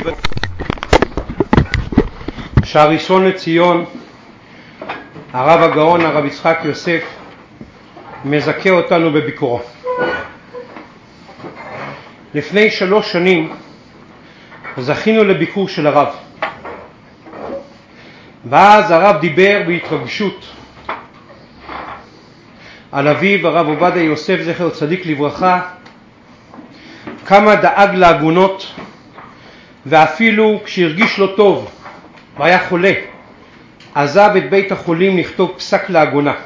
שהראשון לציון, הרב הגאון הרב יצחק יוסף, מזכה אותנו בביקורו. לפני 3 שנים זכינו לביקור של הרב, ואז הרב דיבר בהתרגשות על אביו הרב עובדיה יוסף זכר צדיק לברכה, כמה דאג לעגונות, ואפילו כשהרגיש לא טוב והיה חולה עזב את בית החולים לכתוב פסק לעגונה.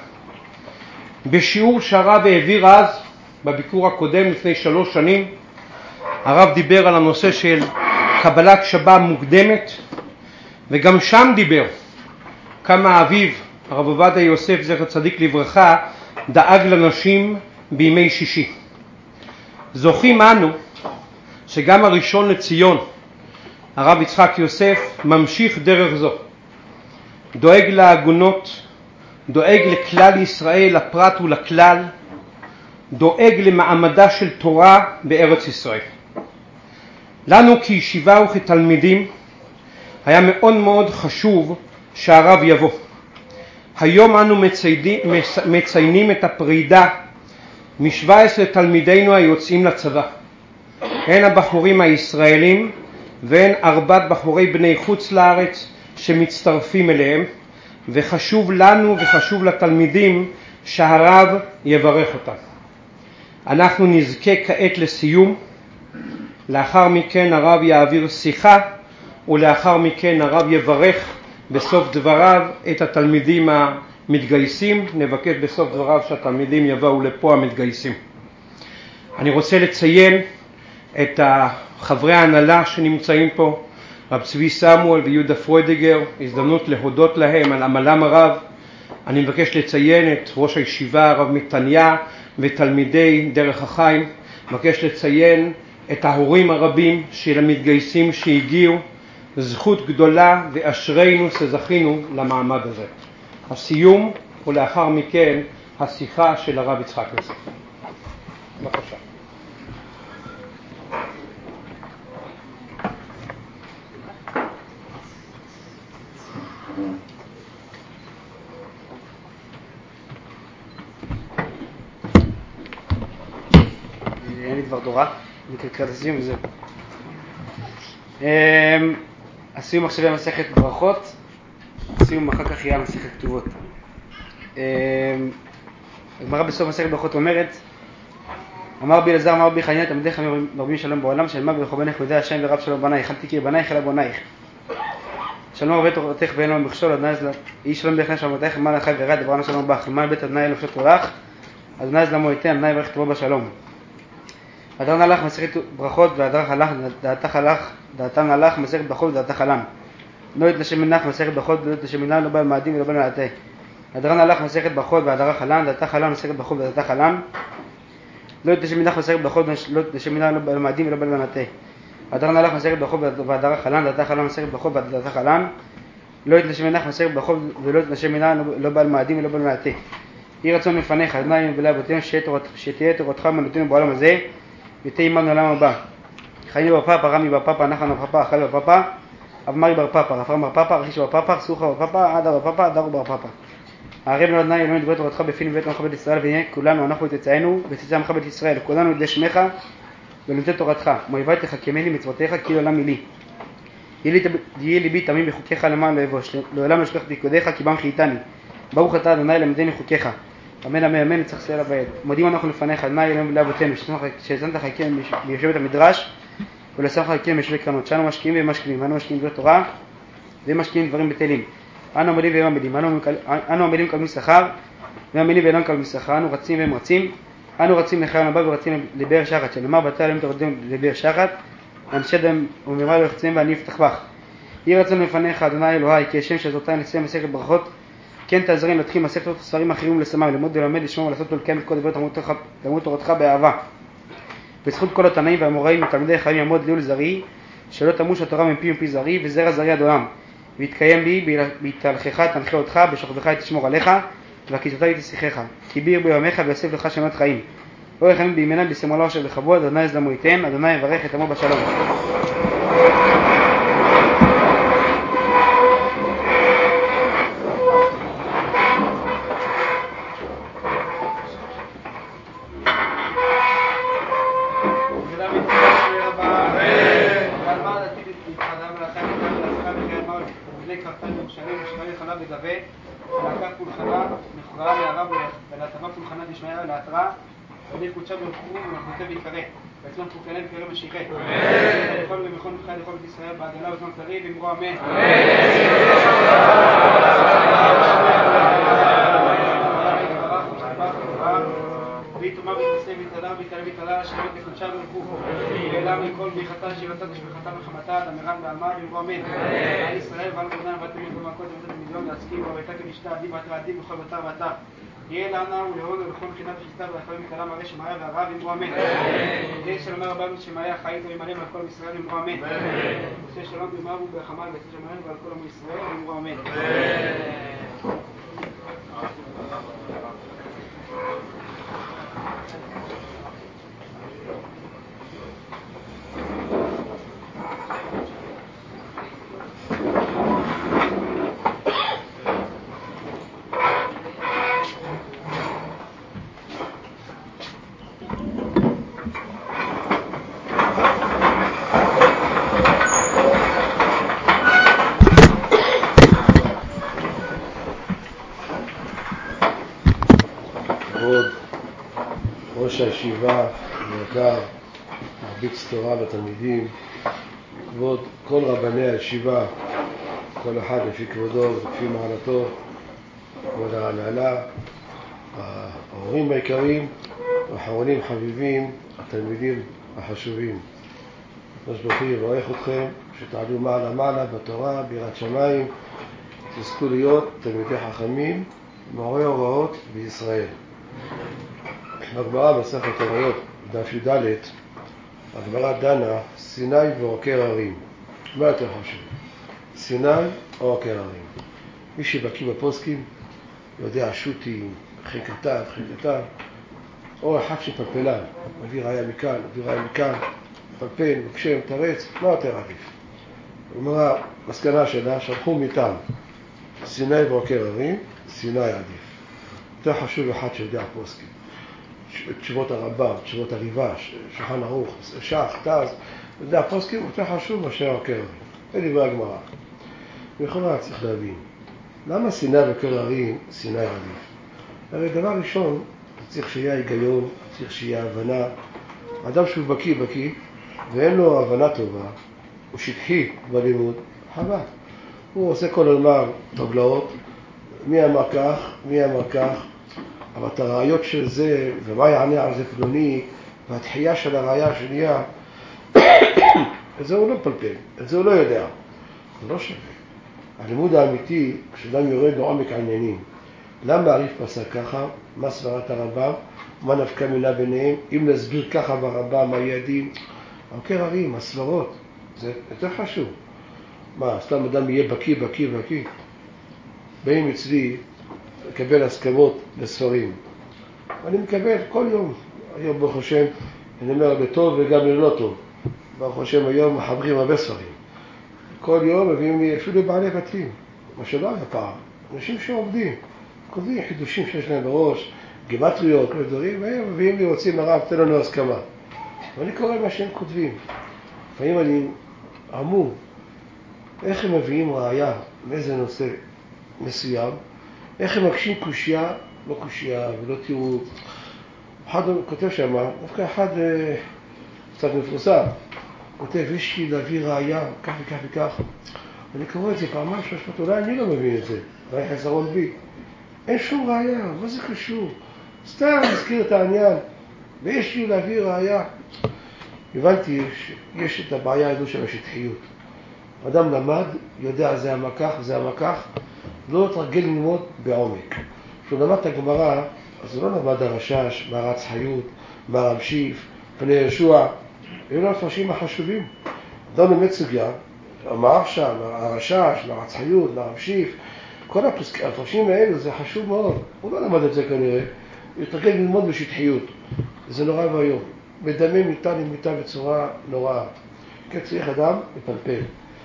בשיעור שהרב העביר אז בביקור הקודם לפני 3 שנים, הרב דיבר על הנושא של קבלת שבת מוקדמת, וגם שם דיבר כמה אביו הרב עובדיה יוסף זכר צדיק לברכה דאג לנשים בימי שישי. זוכים אנו שגם הראשון לציון הרב יצחק יוסף ממשיך דרך זו, דואג לעגונות, דואג לכלל ישראל, לפרט ולכלל, דואג למעמדה של תורה בארץ ישראל. לנו כישיבה וכתלמידים היה מאוד מאוד חשוב שהרב יבוא. היום אנו מציינים את הפרידה מ17 תלמידינו היוצאים לצבא, הן הבחורים הישראלים והן 4 בחורי בני חוץ לארץ שמצטרפים אליהם, וחשוב לנו וחשוב לתלמידים שהרב יברך אותם. אנחנו נזכה כעת לסיום, לאחר מכן הרב יעביר שיחה, ולאחר מכן הרב יברך בסוף דבריו את התלמידים המתגייסים. נבקש בסוף דבריו שהתלמידים יבואו לפה המתגייסים. אני רוצה לציין את חברי ההנהלה שנמצאים פה, רב צבי סמואל ויהודה פרוידיגר, הזדמנות להודות להם על עמלם הרב. אני מבקש לציין את ראש הישיבה הרב מתניה ותלמידי דרך החיים. מבקש לציין את ההורים הרבים של המתגייסים שהגיעו. זכות גדולה ואשרינו שזכינו למעמד הזה. הסיום ולאחר מכן השיחה של הרב יצחק יוסף. בבקשה. אין לי דבר תורה, נקראת הסיום וזהו. הסיום עכשיו יהיה מסכת ברכות, הסיום אחר כך יהיה מסכת כתובות. הגמרא בסוף מסכת ברכות אומרת, אמר בי אלעזר אמר בי חנינא תלמידיך מרבים שלום בעולם, שלמה ובחובנך ויודע השם ורב שלום בנייך, אל תקרא בנייך אלא בנייך. שלום הרבה תורתך ואין לו מכשול, יהי שלום דרך נפש שלמותיך, למען החי וירד דברנה שלום בך, למען בית אדוני אלוהיך תורך, אדוני זלמו ייתן, אדוני יברך תבוא בשלום. הדרן הלך מסכת ברכות והדרך הלך דעתך הלך דעתן הלך מסכת ברכות ודעתך הלם. לא יתנשם מנך מסכת ברכות ולא יתנשם מנך לא בא למאדים ולא בא למעטה. הדרן הלך מסכת ברכות והדרך הלם דעתך הלם מסכת ברכות ודעתך הלם. לא יתנשם מנך מסכת ברכות ולא יתנשם מנך לא בא למאדים ולא בא למעטה. הדרן הלך מסכת ברכות והדרך הלם דעתך הלם מסכת ברכות ודעתך הלם. לא יתנשם מנך מסכת ברכות ולא יתנשם מנך לא בא למאדים ולא בא למעטה. יהי רצון לפניך אדוני ולאבותינו שתהיה תורתך אמונתנו בעולם הזה ותהיה עמנו לעולם הבא. חיינו בר פפא, רמי בר פפא, נחמן בר פפא, אחי בר פפא, אבמרי בר פפא, רפרם בר פפא, רכיש בר פפא, סוכה בר פפא, עדה בר פפא, דרו בר פפא. הערב לנו אדוני אלוהינו דברי תורתך בפינו ובית עמך בית ישראל, ונהיה כולנו אנחנו ותצאנו ותצא עמך בית ישראל, כולנו ידי שמך ולומדי תורתך. מאויבי תחכמני מצוותיך כאילו עולם לי. יהי ליבי תמים בחוקיך למען לא אבוש, לעולם לא אשכח פקודיך כי בם חייתני. ברוך אתה אדוני למדני חוקיך. אמן אמן אמן נצח ישראל הבא. מודים אנחנו לפניך אדוני אלוהינו ולאבותינו שהזנת חכים ביושבת המדרש ולשמח חכים ביושבי קרנות. שאנו משקיעים ומשקיעים, אנו משקיעים דבר תורה ומשקיעים דברים בטלים. אנו עמלים והם עמלים, אנו עמלים מקבלים שכר ועמלים ואינם מקבלים שכר. אנו רצים והם רצים, אנו רצים לחיון הבא ורצים לבאר שחת, שנאמר בתי אלוהים תורדים לבאר שחת, אנשי דם וממרא לא יחצים ואני אפתח בך. יהי רצון לפניך אדוני אלוהי כי השם שעזרתני לסיים מסכת ברכות, כן תעזרני להתחיל מסכת ספרים אחרים ולסמם, ללמוד וללמד, לשמור ולעשות ולקיים את כל דברי תלמוד תורתך באהבה. בזכות כל התנאים והאמוראים ותלמידי חיים יעמוד לי ולזרעי, שלא תמוש התורה מפי מפי זרעי וזרע זרעי עד עולם. ויתקיים בי בהתהלכך תנחה אותך, בשוכבך תשמור עליך, והקיצותי תשיחך. כי ביר ביומך ויוסף לך שמות חיים. אורך חיים בימינם בשמאלו אשר בכבוד, אדוני יזלמו ייתן, אדוני יברך את עמו בשלום. עתיד להתחדם ולאחר מכן ולאחר מכן מול ובני קרתן ירושלים ושמעאל חלה בגבה ולאחר פולחנה נכרעה לערב ולהטבה פולחנה דשמיא להתראה ואני קודשה ברחום ולכותה ויקרא ואצלם פורקנה ויקרא משיחה ולכל ומכל מבחי לכל בית ישראל בעגלה ובזמן קריב אמרו אמן ויתומה ויתנסה ויתהדר ויתעלה ויתעלה שלמת לקודשה ברחום ואלה מכל בריחתה שירתה תשבחתה וחמתה דמרן בעלמה ואמרו אמן על ישראל ועל גרנן ואתם ידעו מהקוד ובית מיליון להסכים והייתה כנשתה עדי ואתר עדי בכל בתר ואתר יהיה לענה ולהון ולכל מכינה וחיסתה ולחיים מתעלה מראה שמעיה והרב אמרו אמן יהיה שלמה רבנו שמעיה חיית ומלא על כל ישראל אמרו אמן עושה שלום במאבו ברחמה ועשה שמיים ועל כל עמו ישראל אמרו אמן ראש הישיבה, מרכב, מרביץ תורה לתלמידים, כבוד כל רבני הישיבה, כל אחד לפי כבודו ולפי מעלתו, כבוד ההנהלה, ההורים העיקריים, האחרונים חביבים, התלמידים החשובים. הקדוש ברוך הוא יברך אתכם, שתעלו מעלה מעלה בתורה, ביראת שמיים, תזכו להיות תלמידי חכמים, מורי הוראות בישראל. הגמרא מסכת הוריות, דף י"ד, הגמרא דנה סיני ועוקר הרים. מה יותר חשוב? סיני או עוקר הרים? מי שבקיא בפוסקים יודע שוטים, חיקתיו, או אחד שפלפלן, מביא ראיה מכאן, מביא ראיה מכאן, פלפל, מקשר, מתרץ, מה יותר עדיף? הגמרא, מסקנה שלה, שלחו מטעם סיני ועוקר הרים, סיני עדיף. יותר חשוב אחד שיודע פוסקים. תשובות הרמב"ם, תשובות הריב"ש, שולחן ערוך, שח, תז, יודע, פוסקים יותר חשוב מאשר עוקר הרים. זה דברי הגמרא. לכאורה צריך להבין, למה סיני ועוקר הרים, סיני עדיף? הרי דבר ראשון, צריך שיהיה היגיון, צריך שיהיה הבנה. אדם שהוא בקיא, ואין לו הבנה טובה, הוא שטחי בלימוד, חבל. הוא עושה כל הזמן טבלאות, מי אמר כך, אבל את הראיות של זה, ומה יענה על זה פלוני, והתחייה של הראיה השנייה, את זה הוא לא פלפל, את זה הוא לא יודע. זה לא שווה. הלימוד האמיתי, כשאדם יורד לעומק העניינים, למה הריף פסק ככה? מה סברת הרמב"ם? מה נפקא מינה ביניהם? אם נסביר ככה ברמב"ם, מה יעדים? עוקר הרים, הסברות, זה יותר חשוב. מה, סתם אדם יהיה בקיא? באים אצלי לקבל הסכמות לספרים. אני מקבל כל יום. היום ברוך השם, אני אומר לטוב וגם ללא טוב. ברוך השם היום מחברים הרבה ספרים. כל יום מביאים לי אפילו בעלי בתים, מה שלא היה פעם. אנשים שעובדים, כותבים חידושים שיש להם בראש, גימטריות, כל דברים, והם מביאים לי, רוצים הרב, תן לנו הסכמה. ואני קורא מה שהם כותבים. לפעמים אני עמום, איך הם מביאים ראיה מאיזה נושא מסוים, איך הם מקשים קושיה, לא קושיה ולא תראו. אחד כותב שם, דווקא אחד קצת מפורסם, כותב, יש לי להביא ראיה, כך וכך. אני קורא את זה פעמיים שלוש, אולי אני לא מבין את זה, ראי חסרון בי. אין שום ראיה, מה זה קשור? סתם נזכיר את העניין, ויש לי להביא ראיה. הבנתי שיש את הבעיה הזו של השטחיות. אדם למד, יודע זה המקח, לא תרגל ללמוד בעומק. כשהוא למד את הגמרא, אז הוא לא למד הרשש, מהרץ חיות, מהרב שיף, פני ישוע. אלו הפרשים החשובים. אדם לומד סוגיה, המהרש"א, הרשש, מהרץ חיות, מהרב שיף, כל הפרשים האלו זה חשוב מאוד. הוא לא למד את זה כנראה, הוא תרגל ללמוד בשטחיות. זה נורא והיום. מדמם מיטה בצורה נוראה. כן, צריך אדם לפלפל.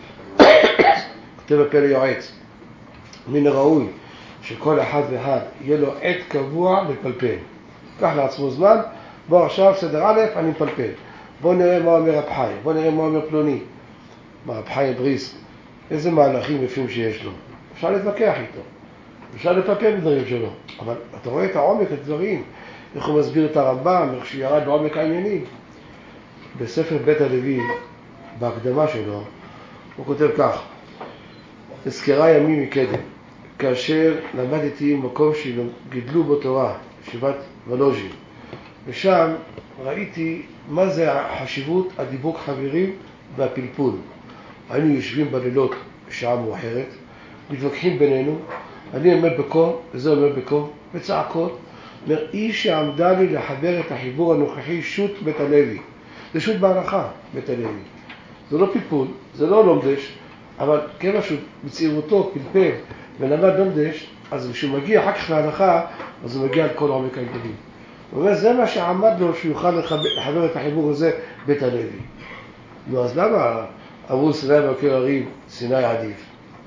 כותב הפלא יועץ. מן הראוי שכל אחד ואחד יהיה לו עת קבוע לפלפל. קח לעצמו זמן, בוא עכשיו סדר א', אני מפלפל. בוא נראה מה אומר רב חיים, בוא נראה מה אומר פלוני. רב חיים בריסק, איזה מהלכים יפים שיש לו. אפשר להתווכח איתו, אפשר לפקד בדברים שלו, אבל אתה רואה את העומק, את הדברים, איך הוא מסביר את הרמב"ם, איך שירד בעומק העניינים. בספר בית הלוי, בהקדמה שלו, הוא כותב כך: הזכרה ימים מקדם, כאשר למדתי במקום שגידלו בו תורה, ישיבת וולוז'ין, ושם ראיתי מה זה החשיבות, הדיבוק חברים והפלפול. היינו יושבים בלילות בשעה מאוחרת, מתווכחים בינינו, אני אומר בקור, וזה אומר בקור, וצעקות. אומר, איש שעמדה לי לחבר את החיבור הנוכחי, שו"ת בית הלוי. זה שו"ת בהלכה, בית הלוי. זה לא פלפול, זה לא לומדש, אבל כמה שהוא בצעירותו פלפל ולמד לומדש, אז כשהוא מגיע אחר כך להלכה, אז הוא מגיע על כל עומק העניינים. הוא אומר, זה מה שעמד לו שהוא יוכל לחבר את החיבור הזה בית הלוי. נו, אז למה אמרו סיני ועוקר הרים, סיני עדיף?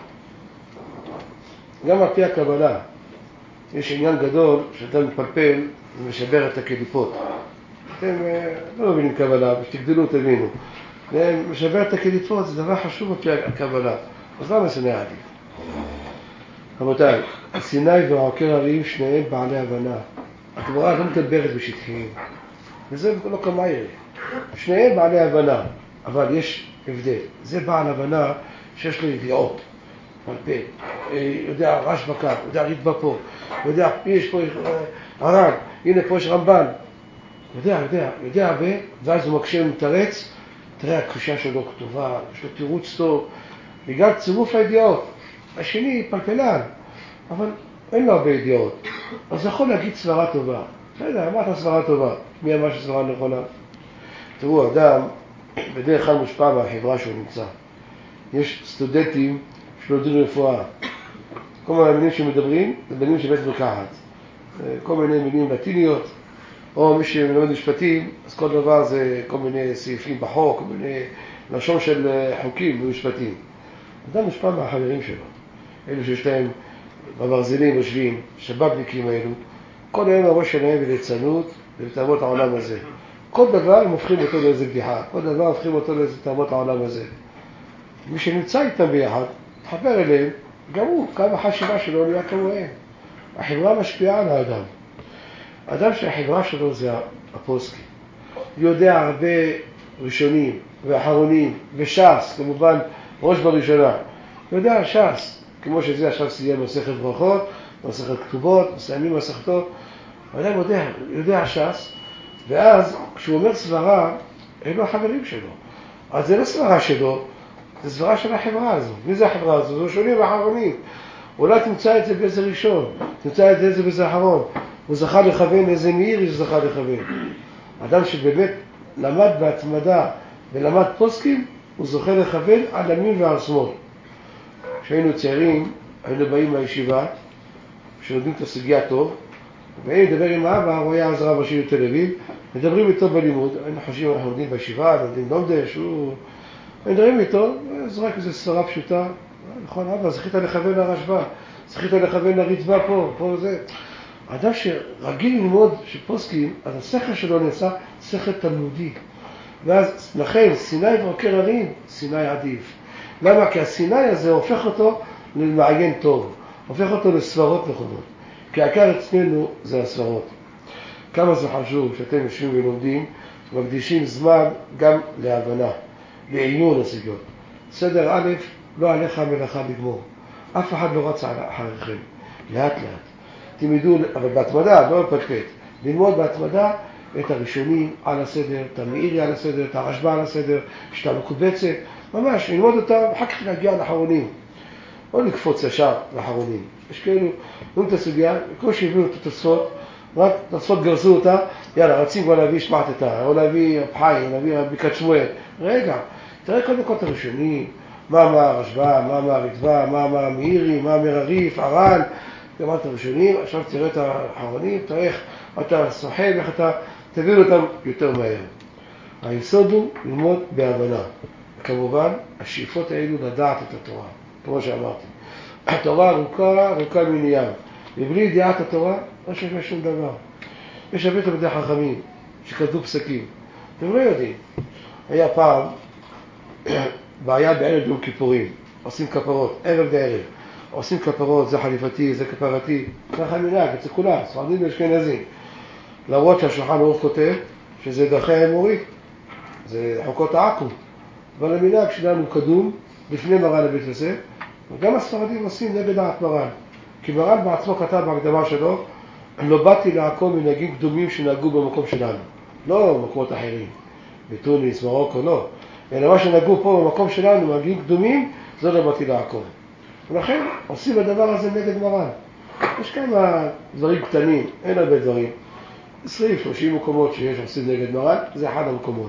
גם על פי הקבלה, יש עניין גדול שאתה מתפלפל ומשבר את הקליפות. אתם לא מבינים קבלה, ושתגדלו תבינו. משבר את הקליפות זה דבר חשוב על פי הקבלה. אז למה סיני עדיף? רבותיי, סיני ועוקר הרים שניהם בעלי הבנה. הגמרא לא מדברת בשטחיים, וזה לא כמה יראה. שניהם בעלי הבנה, אבל יש הבדל. זה בעל הבנה שיש לו ידיעות, מלפה, יודע רש בקר, יודע ריטב"א פה, יודע, יש פה הר"ן, הנה פה יש רמב"ן, יודע, ואז הוא מקשה ומתרץ, תראה הקרישה שלו כתובה, יש לו תירוץ טוב, בגלל צירוף הידיעות. השני פלפלן, אבל אין לו הרבה ידיעות, אז הוא יכול להגיד סברה טובה. לא יודע, אמרת סברה טובה, מי אמר שסברה נכונה? תראו, אדם בדרך כלל מושפע מהחברה שהוא נמצא. יש סטודנטים שלומדים רפואה. כל מיני מילים שמדברים, זה מילים של בית מרקחת. כל מיני מילים לטיניות, או מי שמלמד משפטים, אז כל דבר זה כל מיני סעיפים בחוק, כל מיני לשון של חוקים ומשפטים. אדם מושפע מהחברים שלו. אלו שיש להם בברזלים יושבים, שבבניקים האלו, כל היום הראש שלהם בליצנות ובתאמות העולם הזה. כל דבר הם הופכים אותו לאיזה בדיחה, כל דבר הופכים אותו לאיזה תאמות העולם הזה. מי שנמצא איתם ביחד, תחבר אליהם, גם הוא, כמה חשיבה שלו נהיה כמוהם. החברה משפיעה על האדם. האדם שהחברה שלו זה הפוסקים. הוא יודע הרבה ראשונים ואחרונים, וש"ס, כמובן ראש בראשונה. הוא יודע ש"ס, כמו שזה עכשיו סיים מסכת ברכות, מסכת כתובות, מסיימים מסכתות. האדם יודע ש"ס, ואז כשהוא אומר סברה, אלו החברים שלו. אז זה לא סברה שלו, זה סברה של החברה הזו. מי זה החברה הזו? זה ראשונים ואחרונים. אולי תמצא את זה באיזה ראשון, תמצא את זה באיזה אחרון. הוא זכה לכוון איזה מאירי שזכה לכוון. אדם שבאמת למד בהתמדה ולמד פוסקים, הוא זוכה לכוון על ימין ועל שמאל. כשהיינו צעירים, היינו באים מהישיבה, שלומדים את הסוגיה טוב, והיינו מדבר עם האבא, הוא היה אז רב ראשי בתל אביב, מדברים איתו בלימוד, היינו חושבים, אנחנו לומדים בישיבה, לומדים לומדש, מדברים איתו, זרק איזו סברה פשוטה, נכון אבא, זכית לכוון לרשב"א, זכית לכוון לריטב"א פה זה. האדם שרגיל ללמוד שפוסקים, אז השכל שלו נעשה שכל תלמודי. ואז לכן, סיני ועוקר הרים, סיני עדיף. למה? כי הסיני הזה הופך אותו למעיין טוב, הופך אותו לסברות נכונות. כי העיקר אצלנו זה הסברות. כמה זה חשוב שאתם יושבים ולומדים, מקדישים זמן גם להבנה, לעיון הסוגיות. סדר א', לא עליך המלאכה לגמור. אף אחד לא רץ אחריכם, לאט לאט. תלמדו, אבל בהתמדה, לא לפטפט. ללמוד בהתמדה את הראשונים על הסדר, את המאירי על הסדר, את הרשב"א על הסדר, שאתה מקובצת, ממש, ללמוד אותם, ואחר כך להגיע לאחרונים. לא לקפוץ ישר לאחרונים. יש כאלו, לומד את הסוגיה, כמו שהביאו את התוספות, רק התוספות גרסו אותה, יאללה, רצים כבר להביא שמעתתה, או להביא רב חיים, להביא ברכת שמואל. רגע, תראה קודם כל את הראשונים, מה אמר הרשב"א, מה אמר הריטב"א, מה אמר המאירי, מה אמר הריף, הר"ן, גם את הראשונים, עכשיו תראה את האחרונים, תראה איך אתה סוחב, איך אתה תבין אותם יותר מהר. היסוד הוא ללמוד בהבנה. כמובן, השאיפות האלו לדעת את התורה, כמו שאמרתי. התורה ארוכה מן ים. ובלי ידיעת התורה, לא שווה שום דבר. יש הרבה תלמידי חכמים שכתבו פסקים. אתם לא יודעים. היה פעם בעיה בערב יום כיפורים, עושים כפרות, ערב וערב. עושים כפרות, זה חליפתי, זה כפרתי, ככה מנהג, אצל כולם, ספרדים ואשכנזים. למרות שהשולחן ערוך כותב שזה דרכי האמורית, זה חוקות העכו"ם. אבל המנהג שלנו קדום, לפני מרן הבית יוסף, וגם הספרדים עושים נגד דעת מרן. כי מרן בעצמו כתב בהקדמה שלו, לא באתי לעקום מנהגים קדומים שנהגו במקום שלנו, לא במקומות אחרים, בתוניס, מרוקו, לא. אלא מה שנהגו פה במקום שלנו, מנהגים קדומים, זה לא באתי לעקום. ולכן עושים הדבר הזה נגד מרן. יש כמה דברים קטנים, אין הרבה דברים. 20-30 מקומות שיש עושים נגד מרן, זה אחד המקומות.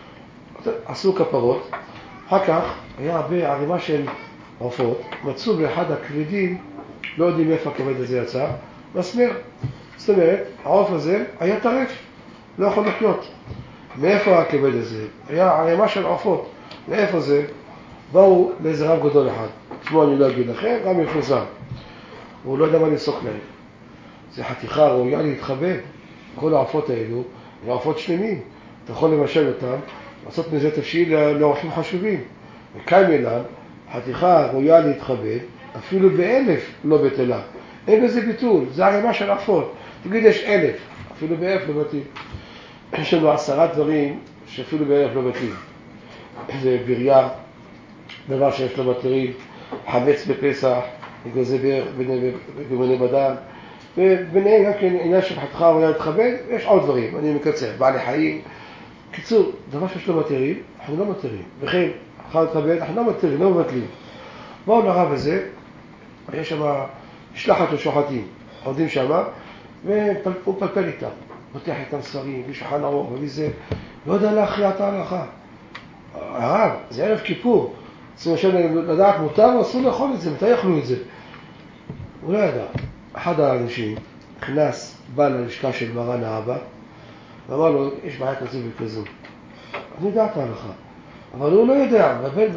עשו כפרות, אחר כך היה הרבה ערימה של עופות, מצאו באחד הכבדים, לא יודעים איפה הכבד הזה יצא, מסמר. זאת אומרת, העוף הזה היה טרף, לא יכול לחיות. מאיפה הכבד הזה? היה ערימה של עופות. מאיפה זה? באו לאיזה רב גדול אחד. שמו אני לא אגיד לכם, גם יפורסם. הוא לא יודע מה לפסוק להם. זה חתיכה ראויה להתחבא. כל העופות האלו, זה עופות שלמים. אתה יכול למשל אותם, לעשות מזה תפשיל לאורחים חשובים. וקיים אלן, חתיכה ראויה להתחבא, אפילו ב1,000 לא בטלה. אין בזה ביטול, זה ערימה של עופות. תגיד יש 1,000, אפילו ב1,000 לא בתים. יש לנו 10 דברים שאפילו ב1,000 לא בתים. זה בריה, דבר שיש לו מתרים, חמץ בפסח, זה בגמני בדם, וביניהם גם כן עניין של חתיכה ראויה להתכבד, יש עוד דברים, אני מקצר, בעלי חיים. קיצור, דבר שיש לו מתרים, אנחנו לא מתרים. וכן, חתיכה להתכבד, אנחנו לא מתרים, לא מבטלים. באו לרב הזה, יש שם משלחת לשוחטים, עומדים שם, והוא פלפל איתם, פותח איתם ספרים, ושולחן ערוך, וזה, לא יודע להכריע את ההלכה. הרב, זה ערב כיפור, צריך לדעת מותר או אסור לאכול את זה, מתי יאכלו את זה? הוא לא ידע. אחד האנשים נכנס, בא ללשכה של מרן האבא, ואמר לו, יש בעיה כזו וכזו. אני יודע את ההלכה, אבל הוא לא יודע,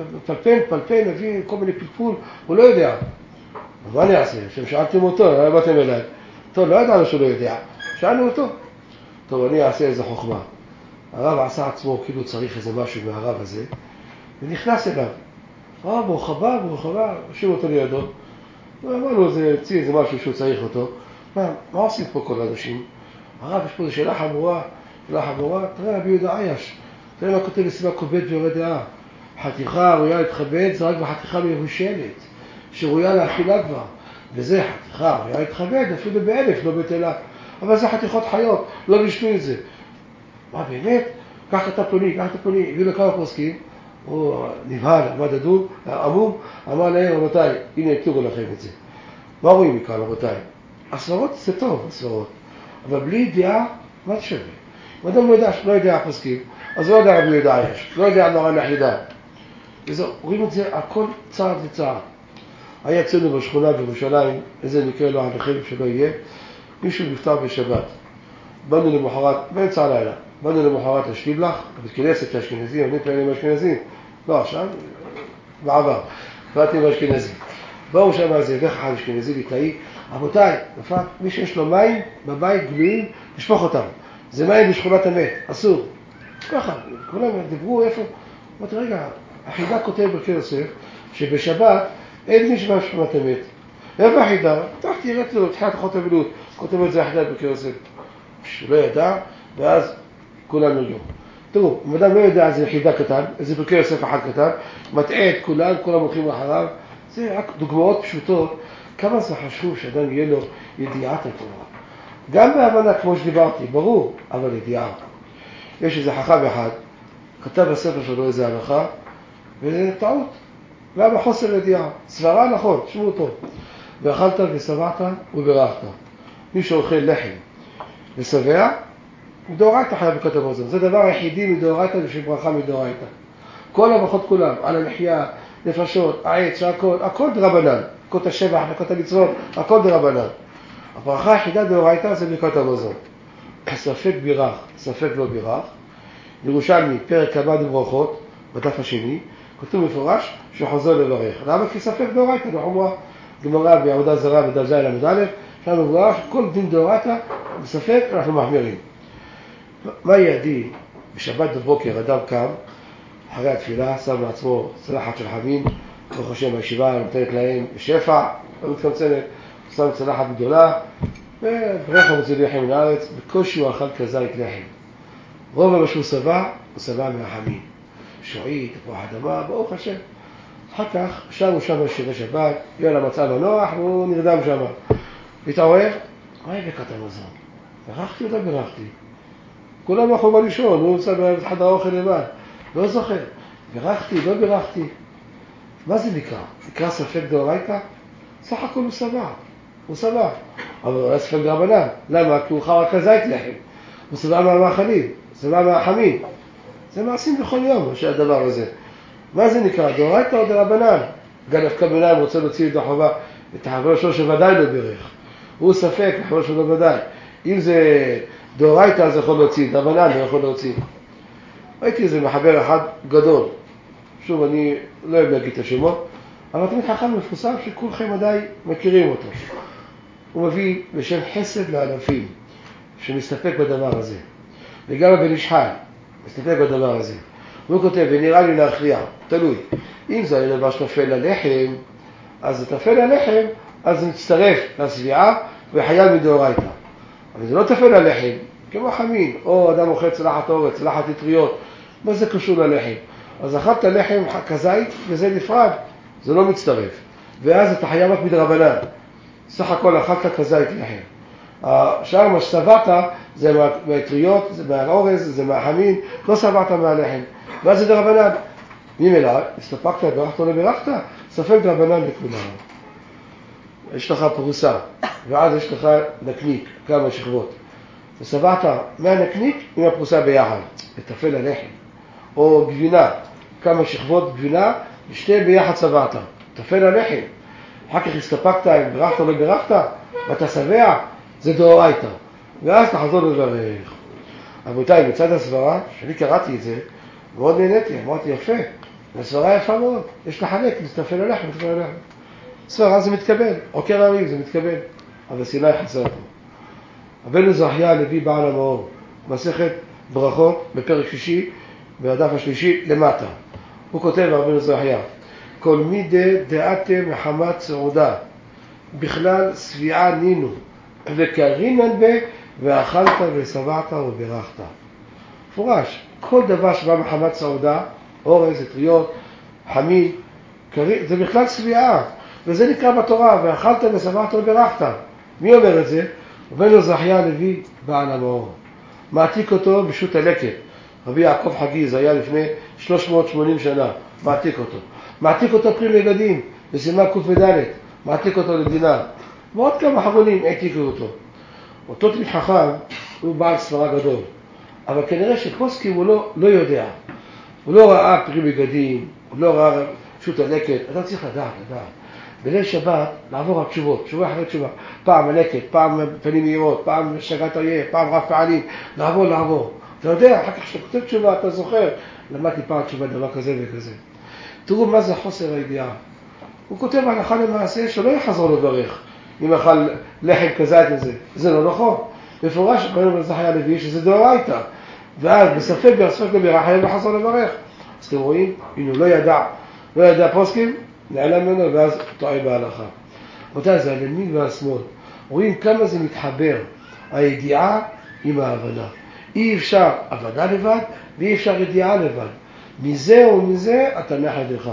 פלפל, מביא כל מיני פלפול, הוא לא יודע. אז מה אני אעשה? שאלתם אותו, לא באתם אליי. טוב, לא ידענו שהוא לא יודע, שאלנו אותו. טוב, אני אעשה איזה חוכמה. הרב עשה עצמו כאילו צריך איזה משהו מהרב הזה, ונכנס אליו. ברוך הבא, השאיר אותו לידו. אמר לו, זה משהו שהוא צריך אותו. מה עושים פה כל האנשים? הרב, יש פה איזו שאלה חמורה, תראה, רבי יהודה עייש, תראה מה כותב בסיבה כובד ויורה דעה. חתיכה ראויה להתכבד, זה רק בחתיכה מבושלת, שראויה לאכילה כבר. וזה חתיכה ראויה להתכבד, אפילו ב1,000, לא בטלה. אבל זה חתיכות חיות, לא בישלו את זה. מה באמת? קח את הפלוני, הביאו לכמה פוסקים, הוא נבהל, עמד הדור, עמום, אמר להם, רבותיי, הנה יתירו לכם את זה. מה רואים מכאן, רבותיי? הסברות זה טוב, הסברות. אבל בלי דעה, מה שווה? אם אדם לא יודע הפוסקים, אז לא יודע רבי יהודה עייש, לא יודע מרן היחידה. וזהו, רואים את זה הכל צעד וצעד. היה אצלנו בשכונה בירושלים, איזה מקרה לא עליכם שלא יהיה, מישהו נפטר בשבת. באנו למחרת, באמצע הלילה, השליבלח, בית כנסת האשכנזים, אני פעמים האשכנזים, לא עכשיו, בעבר, פעלתי עם האשכנזים. באו שם איזה דרך אחד אשכנזי ליטאי, רבותיי, מי שיש לו מים בבית גלויים, לשפוך אותם. זה מים בשכונת המת, אסור. ככה, כולם דיברו איפה. אמרתי, רגע, החידה כותב בקר יוסף, שבשבת אין מי שבא בשכונת המת. איפה החידה? תחתי, הראיתי לו, תחילת אחות אבילות, כותב את זה החידה בקר יוסף. לא ידע, ואז כולנו לא. תראו, אם אדם לא יודע איזה חידה קטן, איזה בקר יוסף אחד קטן, מטעה את כולם הולכים אחריו, זה רק דוגמאות פשוטות, כמה זה חשוב שאדם יהיה לו ידיעת התורה. גם בהבנה, כמו שדיברתי, ברור, אבל ידיעה. יש איזה חכם אחד, כתב בספר שלו איזה הלכה, וזה טעות. למה חוסר ידיעה? סברה נכון, תשמעו אותו. ואכלת ושבעת וברכת. מי שאוכל לחם ושבע, מדאורייתא חייב בכת המזון. זה דבר היחידי מדאורייתא ושברכה מדאורייתא. כל הברכות כולם, על המחיה, נפשות, העץ, הכל דרבנן. ברכות השבח, ברכות המצוות, הכל דרבנן. הברכה היחידה דאורייתא זה ברכת המזון. ספק בירך, ספק לא בירך. ירושלמי, פרק כ"ו ברכות, בדף השני, כתוב מפורש שחוזר לברך. למה? כי ספק דאורייתא, בחומרה גמרא בעבודה זרה בדף ז' עמוד א', שם מבואר שכל דין דאורייתא, בספק אנחנו מחמירים. מה יעדי? בשבת בבוקר אדם קם, אחרי התפילה שם לעצמו צלחת של חמים, ברוך השם הישיבה נותנת להם שפע, לא מתקמצנת, שם צלחת גדולה, וברך מוציא לחם מן הארץ, בקושי הוא אכל כזית לחם. רוב מה שהוא שבע, הוא שבע מהחמים. שועית, תפוח אדמה, ברוך השם. אחר כך שמו שם שירי שבת, יאללה מצא לו נוח, והוא נרדם שם. התעורר, מה הבאת את המזון? ברכתי או לא ברכתי? כולם הלכו בלישון, הוא נמצא בחדר האוכל לבד. לא זוכר, ברכתי, לא ברכתי. מה זה נקרא? נקרא ספק דאורייתא? סך הכל הוא שבע. הוא שבע. אבל הוא היה ספק דרבנן. למה? כי הוא אכל רק כזית לחם. הוא שבע מהמאכלים, שבע מהחמים. זה מעשים בכל יום, שהדבר הזה. מה זה נקרא? דאורייתא או דרבנן? גם דווקא ביניים רוצה להוציא את החובה, את החבר שלו שוודאי לא ברך. הוא ספק, החבר שלו ודאי. אם זה דאורייתא זה יכול להוציא, דרבנן זה יכול להוציא. ראיתי איזה מחבר אחד גדול. שוב, אני לא אוהב להגיד את השמות, אבל תמיד חכם מפורסם שכולכם עדיין מכירים אותו. הוא מביא בשם חסד לאלפים, שמסתפק בדבר הזה. וגם הבן איש חי, מסתפק בדבר הזה. הוא כותב, ונראה לי להכריע, תלוי. אם זה היה דבר שתפל ללחם, אז זה תפל ללחם, אז זה מצטרף לסביעה וחייב מדאורייתא. אבל זה לא תפל ללחם, כמו חמין, או אדם אוכל צלחת אורץ, צלחת אטריות, מה זה קשור ללחם? אז אכלת לחם כזית וזה נפרד, זה לא מצטרף. ואז אתה חייב רק מדרבנן. סך הכל אכלת כזית לחם. השאר מה שסבעת זה מהאטריות, זה מהאורז, זה מהחמין, לא סבעת מהלחם. ואז זה דרבנן. ממילא, הסתפקת, ברכת או לא ברכת, ספק דרבנן לכולם. יש לך פרוסה, ואז יש לך נקניק, כמה שכבות. וסבעת מהנקניק עם הפרוסה ביחד, לטפל הלחם. או גבינה, כמה שכבות גבינה, ושתי ביחד סבעת, טפל הלחם. אחר כך הסתפקת אם ברכת או לא ברכת, ואתה שבע, זה דאורייתא. ואז תחזור לברך. רבותיי, מצד הסברה, שאני קראתי את זה, מאוד נהניתי, אמרתי יפה, הסברה יפה מאוד, יש לחלק, לטפל הלחם, לטפל הלחם. סברה זה מתקבל, עוקר הריב זה מתקבל, אבל סיני חסר פה. רבנו זכריה הלוי בעל המאור, מסכת ברכות בפרק שישי, בדף השלישי למטה. הוא כותב רבנו זכריה, כל מידי דעתם מחמת סעודה, בכלל סביעה נינו, וקרינן בה, ואכלת וסבעת וברכת. פורש, כל דבר שבא מחמת סעודה, אורז, אטריות, חמין, זה בכלל סביעה, וזה נקרא בתורה, ואכלת וסבעת וברכת. מי אומר את זה? רבנו זכריה הלוי בעל המאור. מעתיק אותו בשו"ת הלקט. רבי יעקב חגי, זה היה לפני 380 שנה, מעתיק אותו. מעתיק אותו פרי מגדים, בסימן ק"ד, מעתיק אותו למדינה. ועוד כמה אחרונים העתיקו אותו. אותו תלמיד חכם הוא בעל סברה גדול, אבל כנראה שפוסקים הוא לא יודע. הוא לא ראה פרי מגדים, הוא לא ראה שו"ת הלקט. אתה צריך לדעת. בליל שבת לעבור על תשובות, תשובה אחרי תשובה. פעם הלקט, פעם פנים מהירות, פעם שגת אריה, פעם רב פעלים. לעבור. אתה יודע, אחר כך כשאתה כותב תשובה, אתה זוכר, למדתי פעם תשובה דבר כזה וכזה. תראו מה זה חוסר הידיעה. הוא כותב הלכה למעשה שלא יחזור לברך אם אכל לחם כזית וזה. זה לא נכון. מפורש רבנו זכריה הלוי שזה דאורייתא. ואז בספק לברך, חייב לחזור לברך. אז אתם רואים, אם הוא לא ידע פוסקים, נעלם ממנו ואז טועה בהלכה. רבותיי, זה על ימין ועל שמאל. רואים כמה זה מתחבר, הידיעה עם ההבנה. אי אפשר הבנה לבד, ואי אפשר ידיעה לבד. מזה או מזה אתה נחד לך.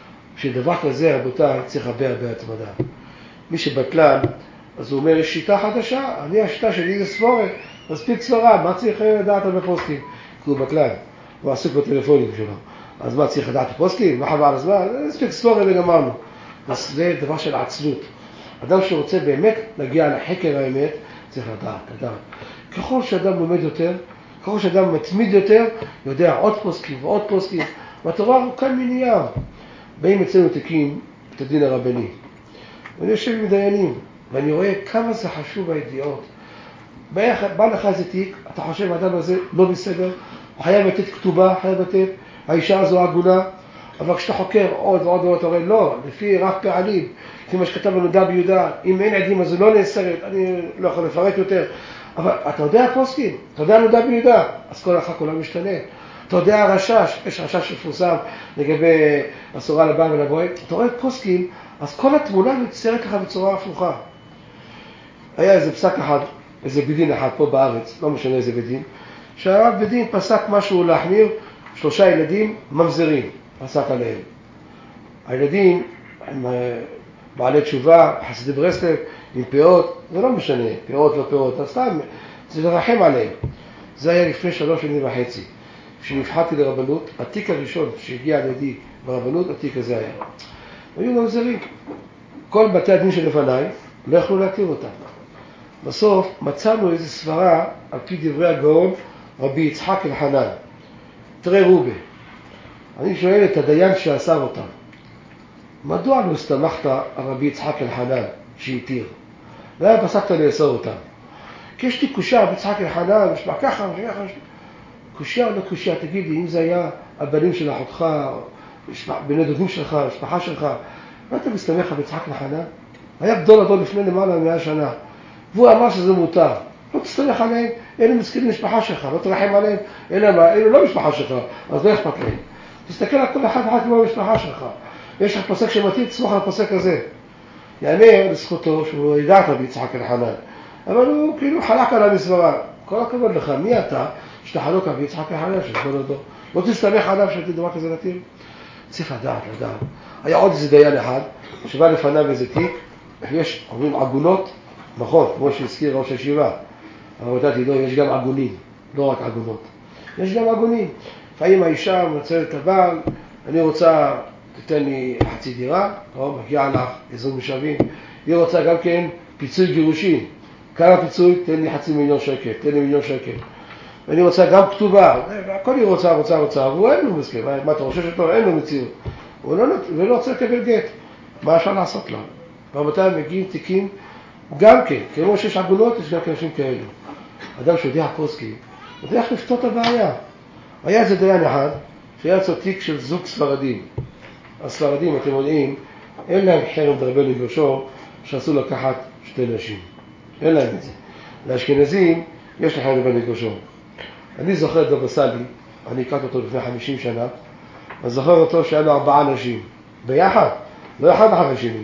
כשדבר כזה, רבותיי, צריך הרבה התמדה. מי שבטלן, אז הוא אומר, יש שיטה חדשה, השיטה שלי זה ספורת, מספיק סברה, מה צריך לדעת על הפוסקים? כי הוא בטלן, הוא עסוק בטלפונים שלו. אז מה צריך לדעת הפוסקים? מה חבל הזמן? זה מספיק ספורת וגמרנו. אז זה דבר של עצלות. אדם שרוצה באמת להגיע לחקר האמת, צריך לדעת. ככל שאדם לומד יותר, ככל שאדם מתמיד יותר, יודע עוד פוסקים ועוד פוסקים, והתורה ארוכה מניין. באים אצלנו תיקים את הדין הרבני. ואני יושב עם דיינים, ואני רואה כמה זה חשוב הידיעות. בא לך איזה תיק, אתה חושב האדם הזה לא בסדר, הוא חייב לתת כתובה, חייב לתת, האישה הזו עגונה, אבל כשאתה חוקר עוד ועוד, אתה רואה, לא, לפי רב פעלים, לפי מה שכתב בנודע ביהודה, אם אין עדים אז זה לא נאסרת, אני לא יכול לפרט יותר, אבל אתה יודע פוסקים, אתה יודע נודע ביהודה, אז כל אחר כולם משתנה. אתה יודע הרשש, יש רשש שפורסם לגבי אסורה לבן ולבועט, אתה רואה פוסקים, אז כל התמונה מצטיירת לך בצורה הפוכה. היה איזה פסק אחד, איזה בדין אחד פה בארץ, לא משנה איזה בדין, שהרב בדין פסק משהו להחמיר, 3 ילדים ממזרים, פסק עליהם. הילדים הם בעלי תשובה, חסידי ברסלב, עם פאות, זה לא משנה, פאות לא פאות, אז סתם, זה לרחם עליהם. זה היה לפני 3.5 שנים. כשנבחרתי לרבנות, התיק הראשון שהגיע לידי ברבנות, התיק הזה היה. היו ממזרים. כל בתי הדין שלפניי לא יכלו להכיר אותם. בסוף מצאנו איזו סברה, על פי דברי הגאון, רבי יצחק אלחנן, תרי רובה. אני שואל את הדיין שאסר אותם, מדוע לא הסתמכת על רבי יצחק אלחנן שהתיר? למה פסקת לאסור אותם? כי יש לי קושה, רבי יצחק אלחנן, משמע ככה, קושה או לא קושה, תגיד לי, אם זה היה הבנים של אחותך, בני דודים שלך, משפחה שלך, מה אתה מסתמך על רבי יצחק אלחנן? היה גדול הדור לפני למעלה 100 שנה, והוא אמר שזה מותר. לא תסתמך עליהם, אלה מסכנים משפחה שלך, לא תרחם עליהם, אלה לא משפחה שלך, אז לא אכפת להם. תסתכל על כל אחד כמו המשפחה שלך. יש לך פוסק שמתאים, תסמוך על הפוסק הזה. יאמר לזכותו שהוא ידע את רבי יצחק אלחנן, אבל הוא כאילו חלק על המסברה. כל הכבוד לך, מי אתה שאתה חלוק על רבי יצחק אלחנן של כל הדור? לא תסתמך עליו שאתה דבר כזה להתיר? צריך לדעת. היה עוד איזה דיין אחד שבא לפניו איזה תיק, יש אומרים עגונות, נכון, כמו שהזכיר ראש הישיבה, אבל אותה תדעו, יש גם עגונים, לא רק עגונות. יש גם עגונים. לפעמים האישה מצאת את הבעל, אני רוצה, תתן לי חצי דירה, או מגיע לך אזור משאבים, היא רוצה גם כן פיצוי גירושין. כמה פיצוי? תן לי 500,000 שקל, תן לי 1,000,000 שקל. ואני רוצה גם כתובה, הכל היא רוצה, והוא אין לו מסכים, מה אתה חושב שאתה? אין לו מציאות. הוא לא רוצה לקבל גט. מה אפשר לעשות לה? רבותיי, מגיעים תיקים, גם כן, כמו שיש עגונות, יש גם כאנשים כאלו. אדם שיודע פוסקים, יודע איך לפתור את הבעיה. היה איזה דיין אחד, שהיה אצלו תיק של זוג ספרדים. הספרדים, אתם יודעים, אין להם חרם דרבנו גרשו, שאסור לקחת 2 נשים. אין להם את זה. לאשכנזים, יש לחרם דרבנו גרשו. אני זוכר את בבא סאלי, אני הכרתי אותו לפני 50 שנה, אני זוכר אותו שהיה לו 4 נשים. ביחד, לא אחד אחר השני.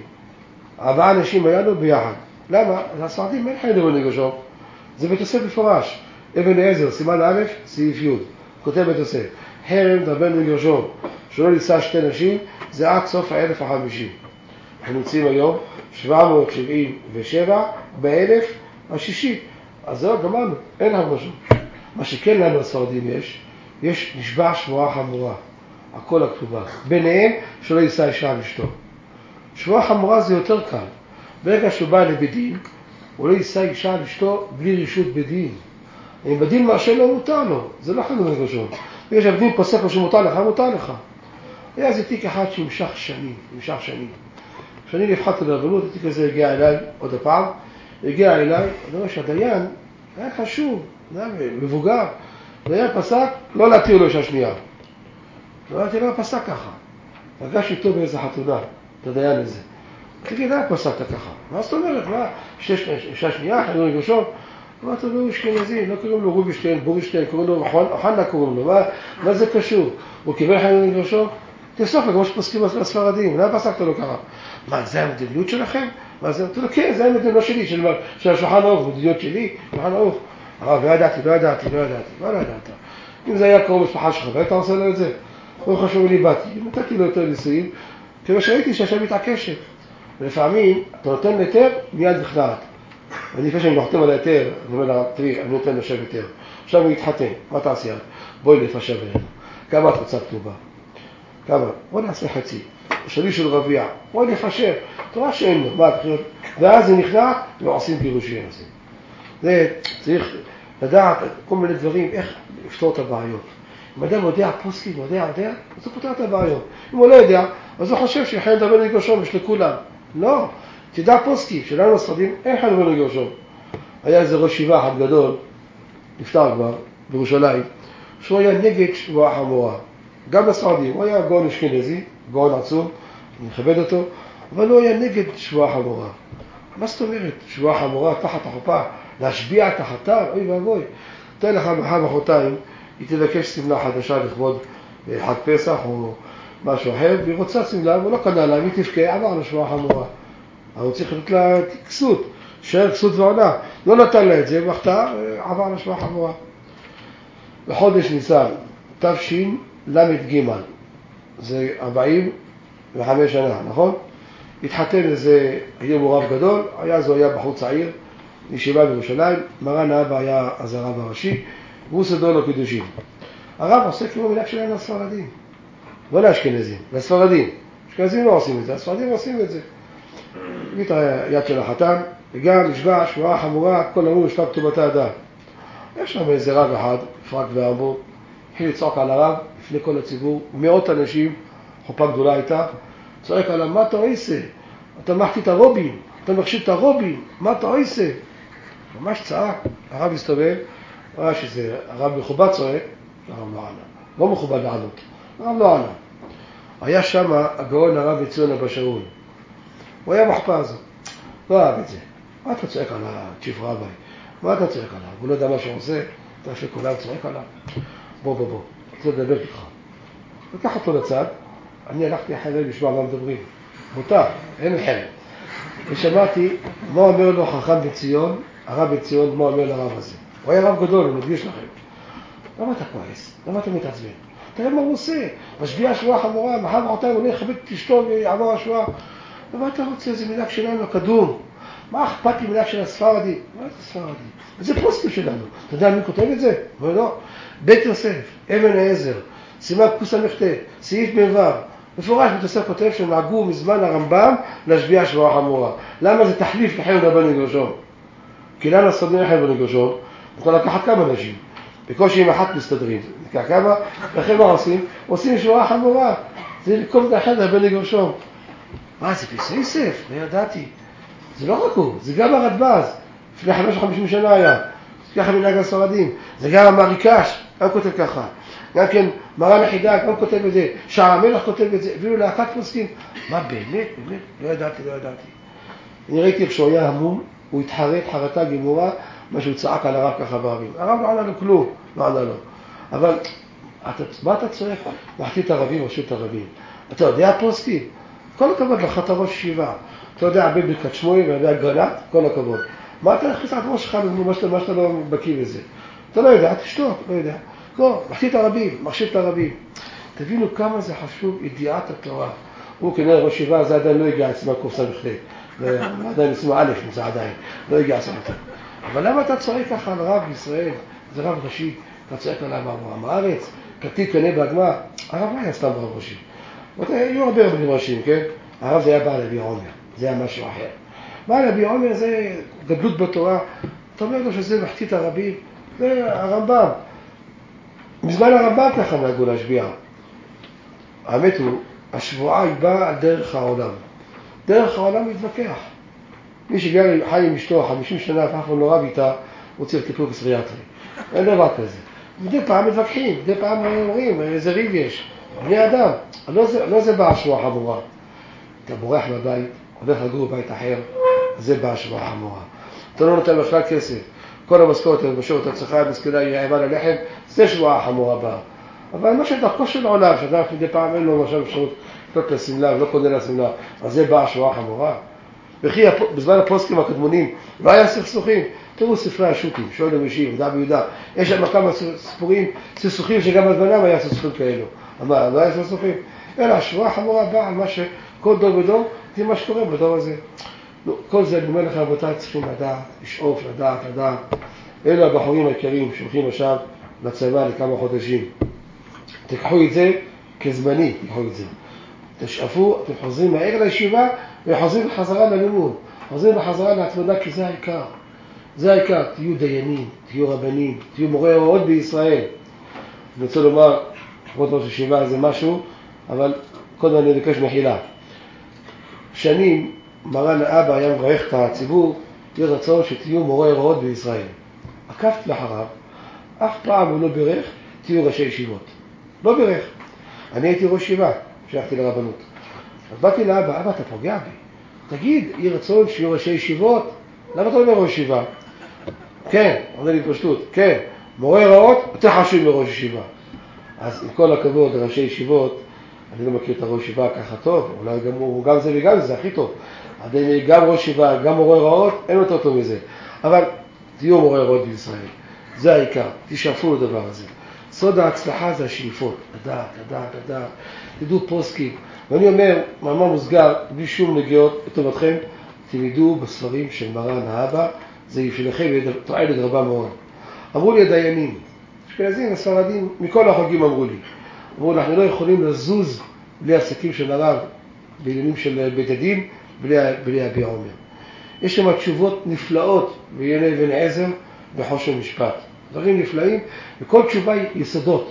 4 נשים היה לו ביחד. למה? הספרדים אין חרם דרבנו גרשו. זה בית יוסף מפורש. אבן עזר, סימן א', סעיף י', כותב בית יוסף. חרם דרבנו גרשו, שלא נישא 2 נשים, זה עד סוף ה-1050. אנחנו נמצאים היום 777 ב-1060. אז זהו, גמרנו, אין לנו משהו. מה שכן לנו הספרדים יש נשבע שבועה חמורה. הכל הכתובה. ביניהם שלא יישא אישה על אשתו. שבועה חמורה זה יותר קל. ברגע שהוא בא לבדין, הוא לא יישא אישה על אשתו בלי רשות בדין. אם בדין מה שלא מותר לו, זה לא חלום גרשון. יש הבדין פוסק לו שמותר לך, מותר לך. היה איזה תיק אחד שהמשך שנים. כשאני נבחרתי לרבנות, התיק הזה הגיע אליי עוד הפעם, הגיע אליי, אני רואה שהדיין היה חשוב, היה מבוגר, דיין פסק לא להתיר לו אישה שנייה. לא אמרתי לו, פסק ככה. פגשתי איתו באיזה חתונה, את הדיין הזה. תגיד, למה פסקת ככה? מה זאת אומרת? מה? אישה שנייה, חלום גרשון? אמרתי לו, הוא אשכנזי, לא קוראים לו רובינשטיין, בורנשטיין, קוראים לו חנה קוראים לו, מה זה קשור? הוא קיבל חלום גרשון? תסוף לו, כמו שפוסקים לספרדים, למה פסקת לו ככה? מה, זה המדיניות שלכם? מה זה? אמרתי לו, כן, זה המדיניות שלי, של השולחן ערוך, מדיניות שלי, שולחן ערוך. הרב, לא ידעתי. אם זה היה קרוב משפחה שלך, ואתה עושה לו את זה? לא חשוב, אני באתי, נתתי לו יותר ניסויים, כמו שראיתי שהשם מתעקשת. ולפעמים, אתה נותן היתר, מיד נכנעת. ואני לפני שאני נוחתם על היתר, אני אומר לה, תראי, אני נותן לשם היתר. עכשיו הוא יתחתן, מה תעשי? בואי נפשב אלינו. כמה את רוצה כתובה? כמה? בוא נעשה חצי. שלי של רביע. בוא נפשב. תורה שאין לו. ואז זה נכנע, ועושים גירושים. זה צריך לדעת כל מיני דברים, איך לפתור את הבעיות. אם אדם יודע, פוסקים, יודע, אז הוא פותר את הבעיות. אם הוא לא יודע, אז הוא חושב שחיים דרבנו גרשון, יש לכולם. לא. תדע פוסקים, שלנו הספרדים, אין חיים דרבנו גרשון. היה איזה ראש ישיבה אחד גדול, נפטר כבר, בירושלים, שהוא היה נגד שבועה חמורה. גם בספרדים, הוא היה גאון אשכנזי, גאון עצום, אני מכבד אותו, אבל הוא היה נגד שבועה חמורה. מה זאת אומרת? שבועה חמורה תחת החופה, להשביע את החתן, אוי ואבוי. תן לך מחר מחרתיים, היא תבקש סמלה חדשה לכבוד חג פסח או משהו אחר, והיא רוצה סמלה, והוא לא קנה לה, והיא תבכה, עבר לה שבועה חמורה. אבל הוא צריך לתת לה כסות, שער כסות ועונה. לא נתן לה את זה, ובכתה, עבר לה שבועה חמורה. בחודש ניסן, תשל"ג, זה 45 שנה, נכון? התחתן איזה עיר מורב גדול, הוא היה בחור צעיר, ישיבה בירושלים, מרן האבא היה אז הרב הראשי, והוא סדר לו קידושים. הרב עושה כמו מנהג שלהם לספרדים, לא לאשכנזים, לספרדים. אשכנזים לא עושים את זה, הספרדים עושים את זה. הביא את היד של החתן, וגם נשבע שבועה חמורה, כל אמרו משפט כתובתה אדם. יש שם איזה רב אחד, פרק ואמבור, התחיל לצעוק על הרב לפני כל הציבור, מאות אנשים, חופה גדולה הייתה, צועק עליו, מה אתה עושה? אתה מחטיא את הרובים, אתה מחשיב את הרובים, מה אתה עושה? ממש צעק, הרב הסתובב, ראה שזה הרב מכובד צועק, הרב לא ענה, לא מכובד לענות, הרב לא ענה. היה שם הגאון הרב מציון אבא שאול, הוא היה מחפה הזו, לא אהב את זה. מה אתה צועק על הצ'יף רבי? מה אתה צועק עליו? הוא לא יודע מה שהוא עושה, אתה יפה כולם צועק עליו. בוא, אני רוצה לדבר איתך. לקח אותו לצד, אני הלכתי אחרי לשמוע מה מדברים. מותר, אין חרם. ושמעתי מה אומר לו חכם בציון, הרב בציון, מה אומר לרב הזה. הוא היה רב גדול, הוא מדגיש לכם. למה אתה כועס? למה אתה מתעצבן? תראה מה הוא עושה. משביע השבועה חמורה, מחר מחרתיים הוא יכבד את אשתו ויעבור השבועה. למה אתה רוצה? זה מנהג שלנו הקדום. מה אכפת לי מנהג של הספרדי? מה זה ספרדי? זה פוסקים שלנו. אתה יודע מי כותב את זה? אבל לא. בית יוסף, אבן העזר, סימן קס"ט, סעיף מ"ו. מפורש בית יוסף כותב שנהגו מזמן הרמב"ם להשביע השבועה חמורה. למה זה תחליף לחיים רבני גרשום? כי לנו הספרדים לחיים רבני גרשום, אתה לקחת כמה אנשים. בקושי עם אחת מסתדרים. נקרא כמה, לכן מה עושים? עושים שבועה חמורה. זה לקום את האחד רבני גרשום. מה זה פיס יוסף? לא ידעתי. זה לא רק הוא, זה גם הרדב"ז, לפני 550 שנה היה, ככה מנהג הספרדים, זה גם המריקש, גם כותב ככה, גם כן מרן החידה, גם כותב את זה, שער המלך כותב את זה, הביאו להקת פוסקים, מה באמת, לא ידעתי. אני ראיתי איך שהוא היה המום, הוא התחרט חרטה גמורה, מה שהוא צעק על הרב ככה באוויר, הרב לא ענה לו כלום, לא ענה לו, אבל מה אתה צועק? מחטיא את הרבים, רשות הרבים, אתה יודע פוסקים? כל הכבוד לך, אתה ראש ישיבה. אתה יודע, הרבה ברכת שמואל והרבה גרנט, כל הכבוד. מה אתה נכנס את ראש שלך מה שאתה לא בקיא בזה? אתה לא יודע, תשתוק, לא יודע. לא, מחטיא את הרבים, מחשיב את הרבים. תבינו כמה זה חשוב ידיעת התורה. הוא כנראה ראש ישיבה, זה עדיין לא הגיע עצמה קופסה בכדי. עדיין עצמה א', זה עדיין, לא הגיע עצמה. אבל למה אתה צועק ככה על רב בישראל? זה רב ראשי, אתה צועק עליו עם הארץ, כתיב קנה בהגמה, הרב לא היה סתם רב ראשי. היו הרבה רבים ראשיים, כן? הרב זה היה בעל אבי עומר, זה היה משהו אחר. בעל אבי עומר זה גדלות בתורה, אתה אומר לו שזה מחטיא את הרבים, זה הרמב"ם. מזמן הרמב"ם ככה נהגו להשביע. האמת הוא, השבועה היא באה על דרך העולם. דרך העולם מתווכח. מי שגר חי עם אשתו 50 שנה ואף אחד לא רב איתה, הוא צריך טיפול פסיכיאטרי. אין דבר כזה. מדי פעם מתווכחים, מדי פעם אומרים, איזה ריב יש. בני אדם, לא זה בא השבועה חמורה. אתה בורח מהבית, הולך לגור בבית אחר, זה בא השבועה חמורה. אתה לא נותן בכלל כסף, כל המשכורת בשירות הצלחה, המסכנה היא רעבה ללחם, זה שבועה חמורה באה. אבל מה שדרכו של העולם, שאדם מדי פעם אין לו משל אפשרות לקנות לסמלה, לא קונה לסמלה, אז זה בא השבועה חמורה. וכי בזמן הפוסקים הקדמונים לא היה סכסוכים, תראו ספרי השו"תים, שואל ומשיב, דע ויהודה, יש שם כמה סיפורים, סכסוכים שגם בזמנם היה סכסוכים כאלו. אבל לא היה סכסוכים, אלא השבועה חמורה באה על מה שכל דור ודור, זה מה שקורה בדור הזה. כל זה, אני אומר לך, רבותיי, צריכים לדעת, לשאוף, לדעת. אלו הבחורים היקרים שהולכים עכשיו לצבא לכמה חודשים. תקחו את זה כזמני, תקחו את זה. תשאפו, אתם חוזרים מהר לישיבה וחוזרים בחזרה ללימוד. חוזרים בחזרה להתמדה כי זה העיקר. זה העיקר, תהיו דיינים, תהיו רבנים, תהיו מורי הוראות בישראל. אני רוצה לומר, כבוד ראש ישיבה איזה משהו, אבל קודם אני מבקש מחילה. שנים מרן האבא היה מברך את הציבור, יהיה רצון שתהיו מורי הוראות בישראל. עקפתי לאחריו, אף פעם הוא לא בירך, תהיו ראשי ישיבות. לא בירך. אני הייתי ראש ישיבה, שייכתי לרבנות. אז באתי לאבא, אבא אתה פוגע בי. תגיד, יהיה רצון שיהיו ראשי ישיבות? למה אתה אומר ראש ישיבה? כן, עונה לי פשטות, כן. מורה רעות יותר חשוב מראש ישיבה. אז עם כל הכבוד לראשי ישיבות, אני לא מכיר את הראש ישיבה ככה טוב, אולי גם זה וגם זה הכי טוב. גם ראש ישיבה, גם מורה רעות, אין יותר טוב מזה. אבל תהיו מורה רעות בישראל, זה העיקר, תשאפו לדבר הזה. סוד ההצלחה זה השאיפות, לדעת, תדעו פוסקים. ואני אומר, מאמר מוסגר, בלי שום נגיעות לטובתכם, תלמדו בספרים של מרן האבא, זה יפלכם תועלת רבה מאוד. אמרו לי הדיינים, אשכנזים וספרדים, מכל החוגים אמרו לי, אנחנו לא יכולים לזוז בלי עסקים של הרב, בעניינים של בית הדין, בלי אבי עומר. יש שם תשובות נפלאות בענייני אבן עזר וחושן משפט. דברים נפלאים, וכל תשובה היא יסודות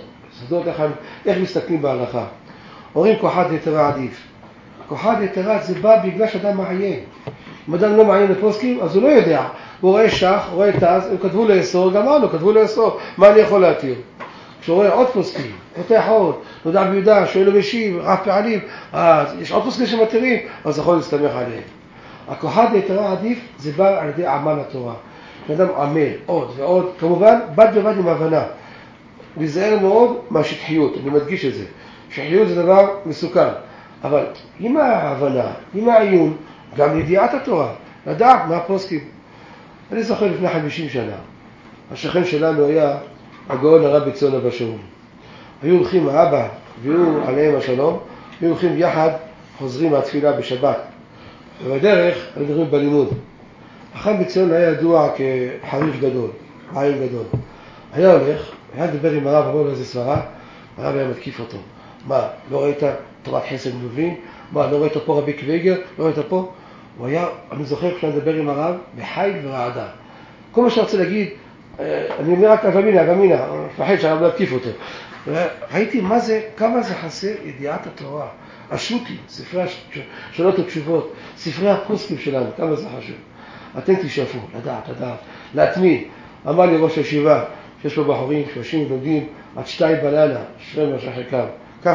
איך מסתכלים בהלכה. אומרים כוחת יתרה עדיף. כוחת יתרה זה בא בגלל שאדם מעיין. אם אדם לא מעיין לפוסקים, אז הוא לא יודע. הוא רואה שח, רואה תז, הם כתבו לאסור, גמרנו, כתבו לאסור. מה אני יכול להתיר? כשהוא רואה עוד פוסקים, פותח עוד, נודע ביהודה, שואל ומשיב, רב פעלים, אז יש עוד פוסקים שמתירים, אז יכול להסתמך עליהם. הכוחת יתרה עדיף זה בא על ידי עמל התורה. אדם עמל עוד ועוד, כמובן בד בבד עם הבנה. להיזהר מאוד מהשטחיות, אני מדגיש את זה. שטחיות זה דבר מסוכן, אבל עם ההבנה, עם העיון, גם ידיעת התורה, לדעת מה הפוסקים. אני זוכר לפני 50 שנה, השכן שלנו היה הגאון הרב בציון אבא שאול. היו הולכים האבא, והיו עליהם השלום, היו הולכים יחד, חוזרים מהתפילה בשבת. ובדרך, היו מדברים בלימוד. החם בציון היה ידוע כחריף גדול, עין גדול. היה הולך, היה לדבר עם הרב, אמרו לו איזה סברה, הרב היה מתקיף אותו. מה, לא ראית תורת חסד מובלין? מה, לא ראית פה רבי קוויגר? לא ראית פה? הוא היה, אני זוכר כשאני מדבר עם הרב, בחיל ורעדה. כל מה שאני רוצה להגיד, אני אומר רק אבמינה, מפחד שהרב לא התקיף אותו. ראיתי מה זה, כמה זה חסר ידיעת התורה. השו"תי, ספרי השאלות ותשובות, ספרי הפוסקים שלנו, כמה זה חשוב. אתם תשאפו, לדעת, להתמיד. אמר לי ראש הישיבה, שיש פה בחורים, שיושבים ולומדים עד 2 בלילה, שרי מה שחלקם.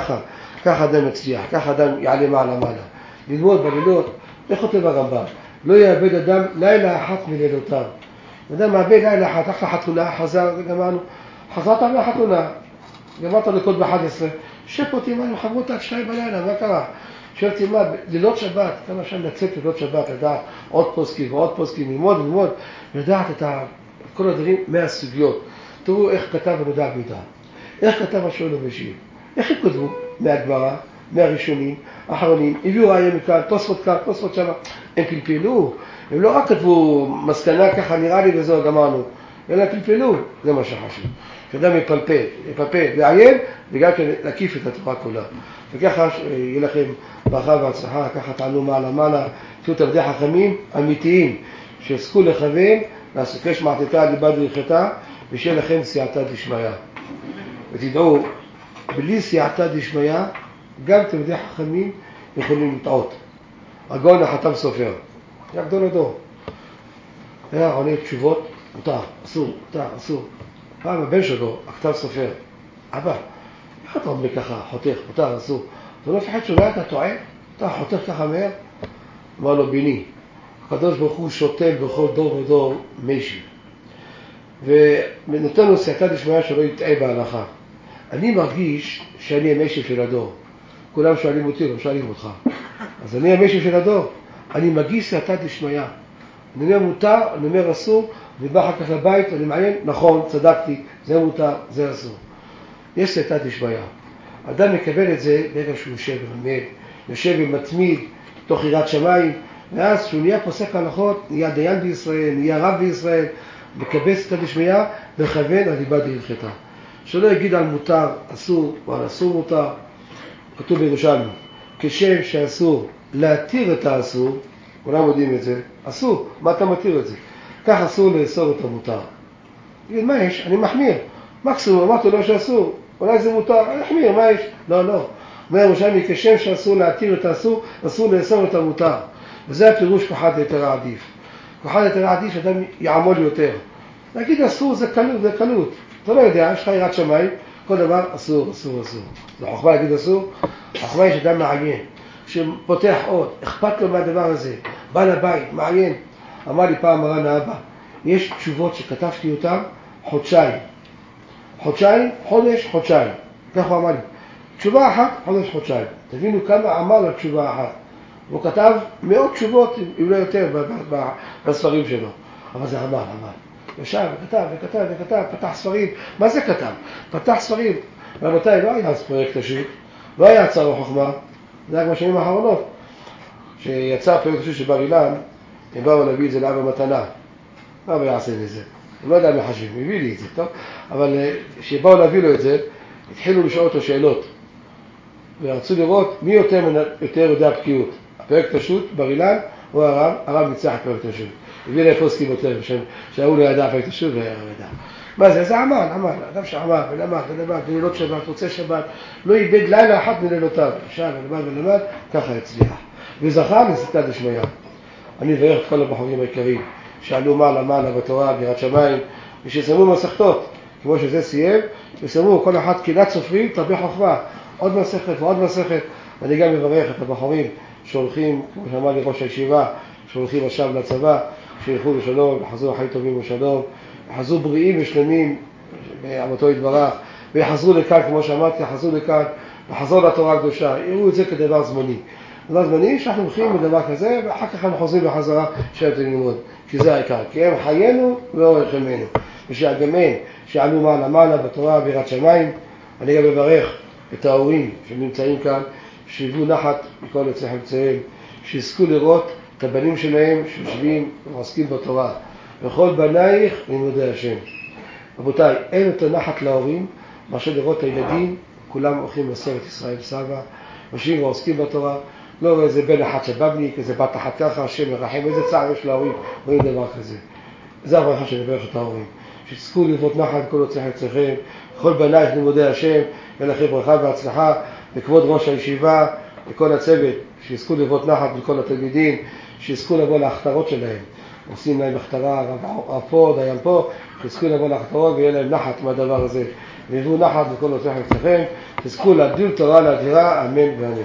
ככה אדם מצליח, ככה אדם יעלה מעלה. ללמוד בלילות, איך כותב הרמב"ם? לא יאבד אדם לילה אחת מלילותיו. אדם מאבד לילה אחת, אחלה חתונה, חזר, זה גמרנו. חזרת מהחתונה, גמרת לקוד ב-11, שפה תימן, חברו אותה עד 2 בלילה, מה קרה? שואל תימן, לילות שבת, כמה שם לצאת לילות שבת, לדעת עוד פוסקים, ללמוד, לדעת את כל הדברים מהסוגיות. תראו איך כתב הנודע ביהודה, איך כתב השואל ומשיב, איך הם כתבו? מהגמרא, מהראשונים, האחרונים, הביאו ראיה מכאן, תוספות כאן, תוספות שמה, הם פלפלו, הם לא רק כתבו מסקנה ככה נראה לי וזהו גמרנו, אלא פלפלו, זה מה שחשוב. שאדם יפלפל, לעיין וגם כן להקיף את התורה כולה. וככה יהיה לכם ברכה והצלחה, ככה תעלו מעלה, תהיו תלמידי חכמים אמיתיים, שעסקו לכוון, לעסוקי שמעתתה ליבה דרכתה, ושיהיה לכם סייעתא דשמיא. ותדעו, בלי סייעתא דשמיא, גם תלמידי חכמים יכולים לטעות. הגאון החתם סופר, היה גדול הדור. היה עונה תשובות, מותר, אסור. פעם הבן שלו, הכתב סופר, אבא, איך אתה אומר ככה, חותך, מותר, אסור? אתה לא מפחד שאולי אתה טועה? אתה חותך ככה מהר? אמר לו, ביני, הקדוש ברוך הוא שותל בכל דור ודור מישהו. ונותן לו סייעתא דשמיא שלא יטעה בהלכה. אני מרגיש שאני המשי של הדור. כולם שואלים אותי, לא שואלים אותך. אז אני המשי של הדור. אני מגיש סייעתא דשמיא. אני אומר מותר, אני אומר אסור, ובא אחר כך לבית, אני מעיין, נכון, צדקתי, זה מותר, זה אסור. יש סייעתא דשמיא. אדם מקבל את זה ברגע שהוא יושב ולומד, יושב ומתמיד, תוך יראת שמיים, ואז כשהוא נהיה פוסק הלכות, נהיה דיין בישראל, נהיה רב בישראל, מקבל סייעתא דשמיא, מכוון על ליבה דהלכתה. שלא יגיד על מותר אסור או על אסור מותר. כתוב בירושלמי, כשם שאסור להתיר את האסור, כולם יודעים את זה, אסור, מה אתה מתיר את זה? כך אסור לאסור את המותר. תגיד, מה יש? אני מחמיר. מקסימום, אמרתי לו שאסור, אולי זה מותר, אני אחמיר, מה יש? לא. אומר ירושלמי, כשם שאסור להתיר את האסור, אסור לאסור את המותר. וזה הפירוש כוחת יתרה עדיף. כוחת יתרה עדיף שאדם יעמול יותר. להגיד אסור זה קלות. אתה לא יודע, יש לך יראת שמיים, כל דבר אסור. זה חוכמה להגיד אסור, החוכמה יש אדם מעיין, שפותח עוד, אכפת לו מהדבר הזה, בא לבית, מעיין. אמר לי פעם מרן האבא, יש תשובות שכתבתי אותן חודשיים, חודשיים, חודש, חודשיים. כך הוא אמר לי. תשובה אחת, חודש, חודשיים. תבינו כמה עמל על תשובה אחת. הוא כתב מאות תשובות, אם לא יותר, בספרים שלו. אבל זה עמל. ישב וכתב, פתח ספרים. מה זה כתב? פתח ספרים. רבותיי, לא היה אז פרויקט השו"ת, לא היה הצעה וחוכמה, זה היה בשנים האחרונות. שיצא פרויקט השו"ת של בר אילן, הם באו להביא את זה לאבא מתנה. מה הוא יעשה לזה? הוא לא יודע מי חשב, הוא הביא לי את זה, טוב? אבל כשבאו להביא לו את זה, התחילו לשאול אותו שאלות. ורצו לראות מי יותר יודע בקיאות. הפרויקט השו"ת, בר אילן, או הרב ניצח את פרויקט השו"ת. הביא לי פוסקים יותר, שההוא לא ידע פרויקט השו"ת והיה ידע. מה זה? זה עמל. אדם שעמל ולמד, בלילות שבת, רוצה שבת, לא איבד לילה אחת מלילותיו. ישב ולמד, ככה הצליח. וזכה לסייעתא דשמיא. אני מברך את כל הבחורים העיקריים שעלו מעלה בתורה, ביראת שמיים, ושסיימו מסכתות, כמו שזה סיים, וסיימו כל אחד קהילת סופרים, תרבה חוכמה, עוד מסכת ועוד מסכת. אני גם מברך את הבחורים שהולכים, כמו שאמר לי ראש הישיבה, שהולכים עכשיו לצבא, שילכו בשלום, יחזרו חיים טובים בשלום, יחזרו בריאים ושלמים בעבודתו יתברך, ויחזרו לכאן, כמו שאמרתי, יחזרו לכאן, לחזור לתורה הקדושה, יראו את זה כדבר זמני. דבר זמני שאנחנו הולכים בדבר כזה, ואחר כך אנחנו חוזרים בחזרה שאתם ללמוד, כי זה העיקר, כי הם חיינו ואורך ימינו. ושהגמן שעלו מעלה בתורה ביראת שמיים, אני גם מברך את ההורים שנמצאים כאן, שיבואו נחת מכל אצלך אמצעיהם, שיזכו לראות את הבנים שלהם שיושבים ועוסקים בתורה. וכל בנייך לימודי השם. רבותיי, אין יותר נחת להורים, מאשר לראות את הילדים, כולם הולכים מסורת ישראל סבא, יושבים ועוסקים בתורה, לא איזה בן אחד שבבניק, איזה בת אחת ככה, השם מרחם, איזה צער יש להורים, רואים דבר כזה. זה הברכה שאני מברך את ההורים. שתזכו לראות נחת כל אצלך אצלכם, כל בנייך לימודי השם, ולכם ברכה והצלחה, לכבוד ראש הישיבה, לכל הצוות, שיזכו לראות נחת לכל התלמידים, שיזכו לבוא להכתרות שלהם. עושים להם הכתרה, הרב פה, דיין פה, שיזכו לבוא להכתרות ויהיה להם נחת מהדבר הזה. ויבואו נחת לכל אצלך אצלכם, תזכו להגדיל תורה לאדירה, אמן ואמן.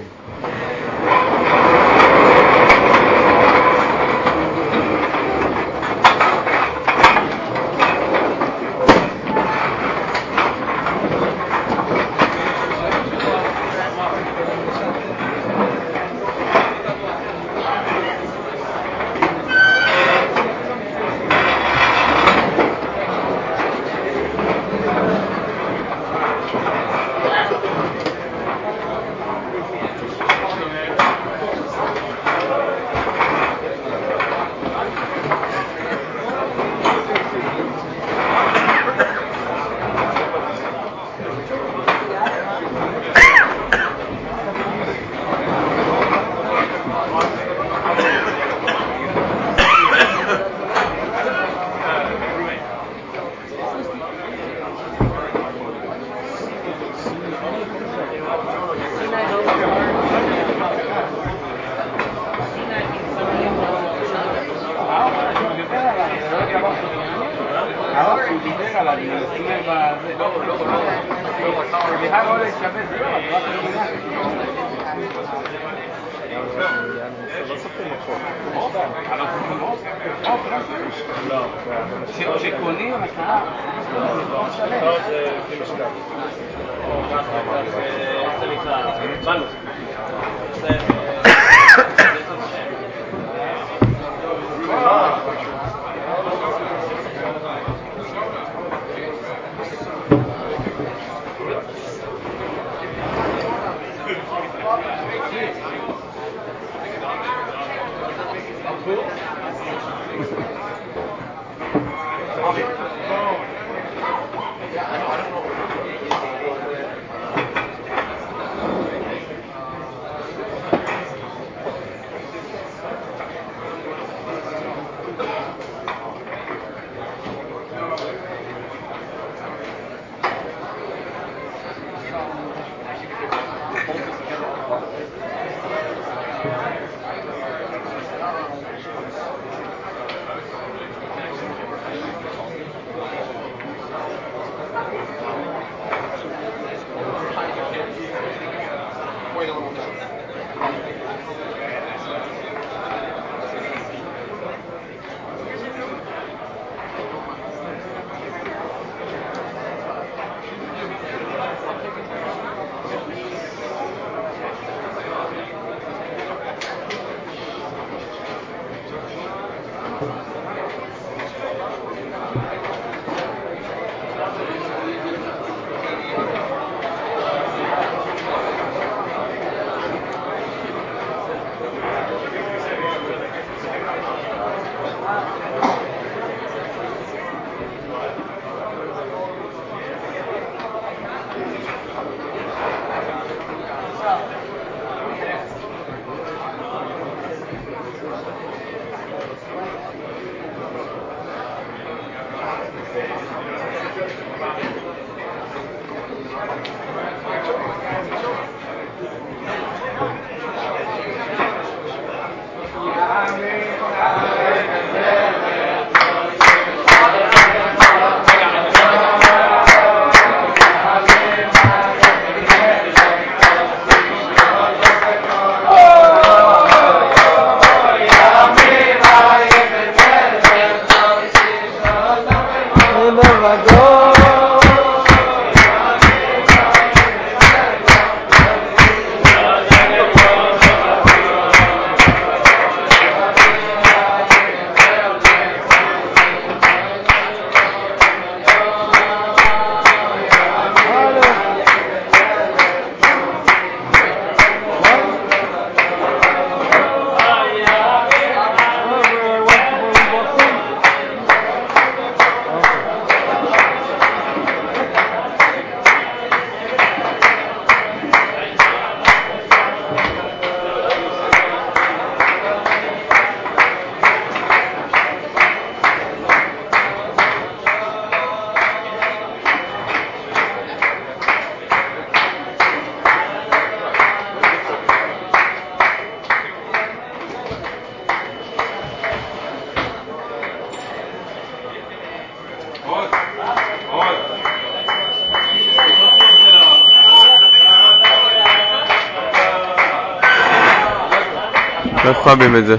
איך חייבים את זה?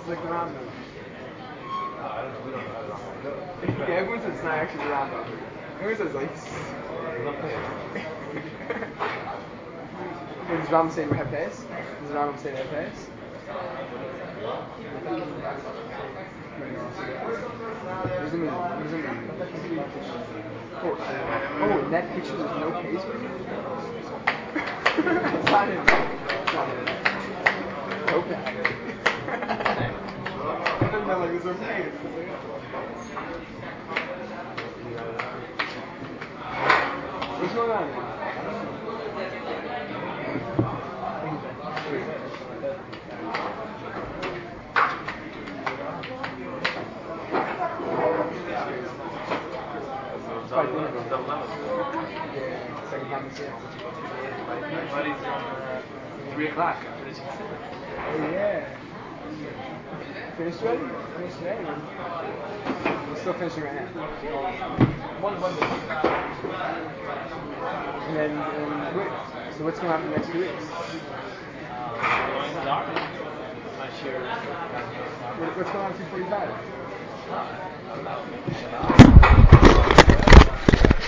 like the round number. Yeah, everyone says it's not actually the round number. Everyone says like. Does Rambam say we have pass? Does Rambam say we have pass? What does it mean? What does it mean? Oh, in that picture there's no pace. It's not him. It's not him. Okay. I don't know, like, there's no pace. What's going on? Second time this year. Buddy's 3 o'clock. Oh yeah. Finished already? Finished today? We're still finishing right now. One day. And then, wait, so what's going on for the next 2 weeks? Going to dark. Not sure. What's going on at 2:45?